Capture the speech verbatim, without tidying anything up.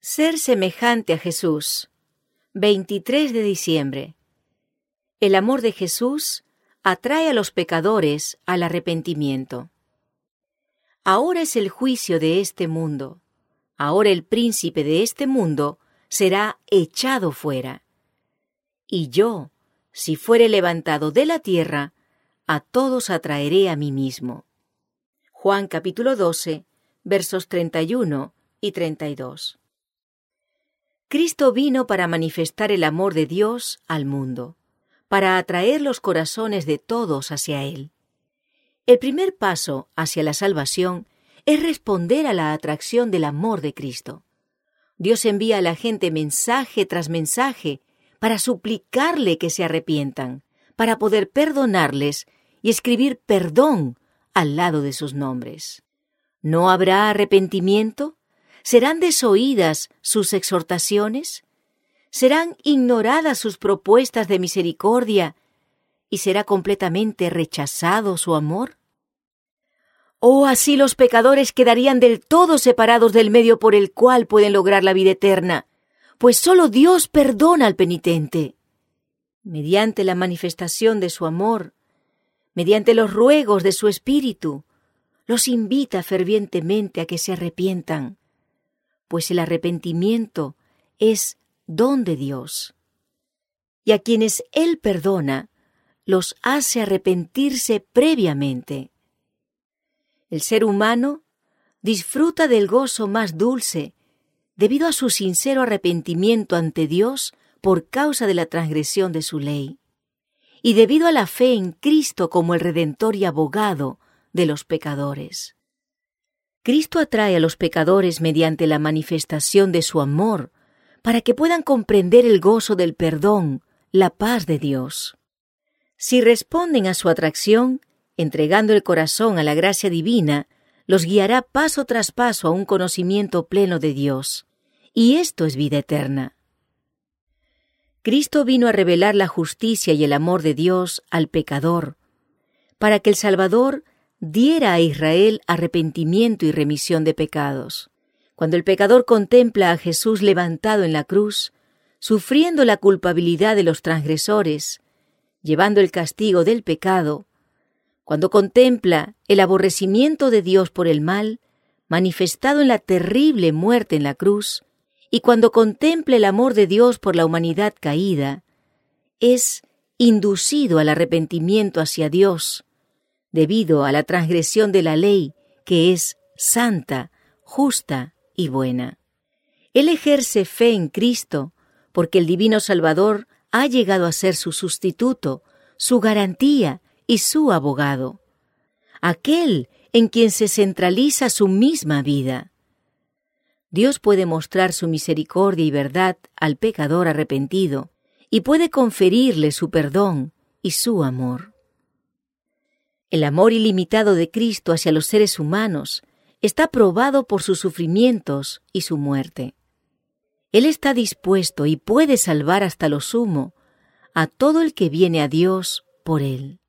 Ser semejante a Jesús. veintitrés de diciembre. El amor de Jesús atrae a los pecadores al arrepentimiento. Ahora es el juicio de este mundo. Ahora el príncipe de este mundo será echado fuera. Y yo, si fuere levantado de la tierra, a todos atraeré a mí mismo. Juan capítulo doce, versos treinta y uno y treinta y dos. Cristo vino para manifestar el amor de Dios al mundo, para atraer los corazones de todos hacia Él. El primer paso hacia la salvación es responder a la atracción del amor de Cristo. Dios envía a la gente mensaje tras mensaje para suplicarle que se arrepientan, para poder perdonarles y escribir perdón al lado de sus nombres. ¿No habrá arrepentimiento? ¿Serán desoídas sus exhortaciones? ¿Serán ignoradas sus propuestas de misericordia y será completamente rechazado su amor? Oh, así los pecadores quedarían del todo separados del medio por el cual pueden lograr la vida eterna, pues solo Dios perdona al penitente. Mediante la manifestación de su amor, mediante los ruegos de su Espíritu, los invita fervientemente a que se arrepientan, pues el arrepentimiento es don de Dios. Y a quienes Él perdona, los hace arrepentirse previamente. El ser humano disfruta del gozo más dulce debido a su sincero arrepentimiento ante Dios por causa de la transgresión de su ley, y debido a la fe en Cristo como el Redentor y abogado de los pecadores. Cristo atrae a los pecadores mediante la manifestación de su amor para que puedan comprender el gozo del perdón, la paz de Dios. Si responden a su atracción, entregando el corazón a la gracia divina, los guiará paso tras paso a un conocimiento pleno de Dios. Y esto es vida eterna. Cristo vino a revelar la justicia y el amor de Dios al pecador, para que el Salvador diera a Israel arrepentimiento y remisión de pecados. Cuando el pecador contempla a Jesús levantado en la cruz, sufriendo la culpabilidad de los transgresores, llevando el castigo del pecado, cuando contempla el aborrecimiento de Dios por el mal, manifestado en la terrible muerte en la cruz, y cuando contempla el amor de Dios por la humanidad caída, es inducido al arrepentimiento hacia Dios, debido a la transgresión de la ley, que es santa, justa y buena. Él ejerce fe en Cristo, porque el Divino Salvador ha llegado a ser su sustituto, su garantía y su abogado, aquel en quien se centraliza su misma vida. Dios puede mostrar su misericordia y verdad al pecador arrepentido y puede conferirle su perdón y su amor. El amor ilimitado de Cristo hacia los seres humanos está probado por sus sufrimientos y su muerte. Él está dispuesto y puede salvar hasta lo sumo a todo el que viene a Dios por Él.